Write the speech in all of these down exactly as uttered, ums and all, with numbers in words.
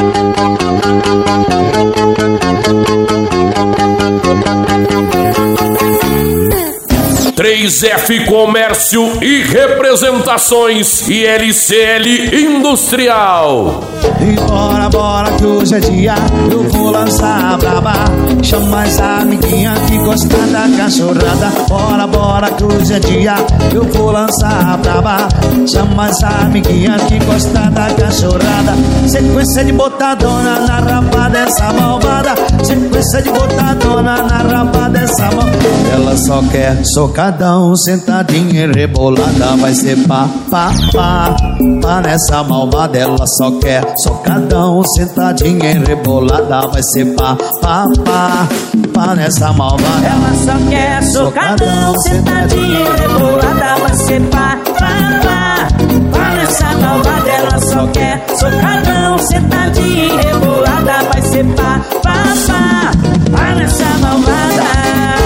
três F Comércio e Representações e L C L Industrial. E bora, bora que hoje é dia, eu vou lançar a braba. Chama as amiguinhas que gostam da cachorrada. Bora, bora que hoje é dia, eu vou lançar a braba. Chama as amiguinhas que gostam da cachorrada. Sequência de botadona na rapa dessa malvada. Sequência de botadona na rapa dessa malvada. Ela só quer socadão, sentadinha e rebolada. Vai ser pá, pá, pá, pá nessa malvada. Ela só quer socadão, sentadinha e rebolada. Vai ser pá, pá, pá, pá nessa malvada. Ela só quer socadão, sentadinha e rebolada. Vai ser pá, pá, pá, pá nessa malvada. Ela só quer socadão, sentadinha e rebolada. Vai ser pá, pá, pá, pá nessa malvada.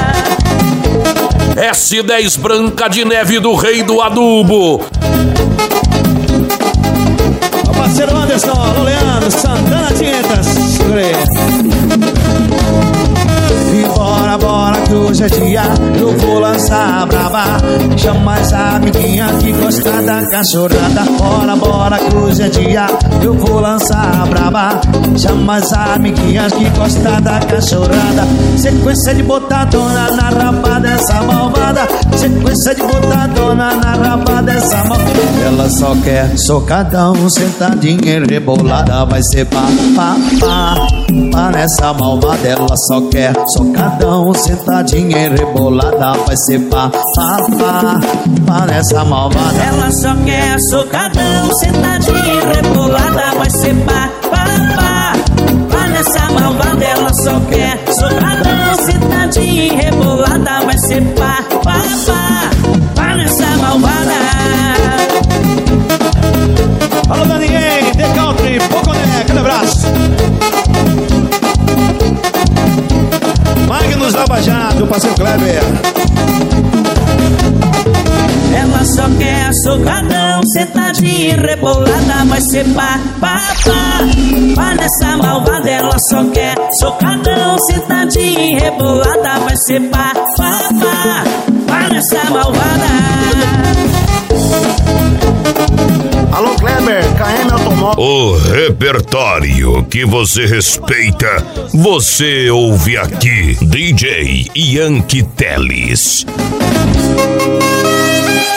S dez Branca de Neve do Rei do Adubo. O parceiro Anderson, alô Leandro, Santana Tintas. Segurei. E bora, bora que hoje é dia, eu vou lançar a braba. Chama as amiguinhas que gostam da cachorrada. Bora, bora que hoje é dia, eu vou lançar a braba. Chama as amiguinhas que gostam da cachorrada. Sequência de botadona na rapa dessa malvada. Sequência de botadona na rapa dessa malvada. Ela só quer socadão, sentadinha e rebolada. Vai ser pá, pá, pá, pá nessa malvada. Ela só quer socadão, sentadinha e rebolada. Vai ser pá, pá, pá, pá nessa malvada. Ela só quer socadão, sentadinha e rebolada. Vai ser pá, pá, pá, pá nessa malvada. Ela só quer socadão, sentadinha e rebolada. Vai ser pá, pá, pá, pá nessa malvada. Alô Daniel, The Country, Poconé, aquele abraço. Magnus Lava Jato, parceiro Kleber. Ela só quer socadão, sentadinha e rebolada. Vai ser pá, pá, pá, pá nessa malvada. Ela só quer socadão, sentadinha e rebolada. Vai ser pá, pá, pá, pá nessa malvada. Alô Kleber, K M Automóvel. O repertório que você respeita, você ouve aqui. D J Yankee Teles.